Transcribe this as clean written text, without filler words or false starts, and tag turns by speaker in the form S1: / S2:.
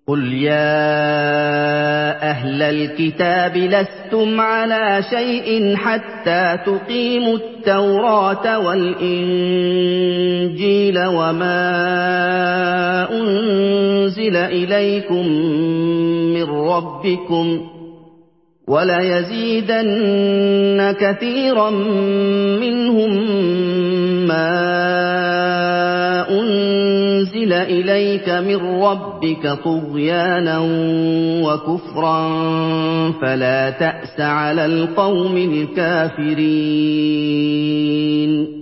S1: قُلْ يَا أَهْلَ الْكِتَابِ لَسْتُمْ عَلَىٰ شَيْءٍ حَتَّىٰ تُقِيمُوا التَّوْرَاةَ وَالْإِنجِيلَ وَمَا أُنزِلَ إِلَيْكُم مِّن رَّبِّكُمْ ۗ وَلَيَزِيدَنَّ كَثِيرًا مِّنْهُم مَّا أُنزِلَ إِلَيْكَ مِن رَّبِّكَ طُغْيَانًا وَكُفْرًا فَلَا تَأْسَ عَلَى الْقَوْمِ الْكَافِرِينَ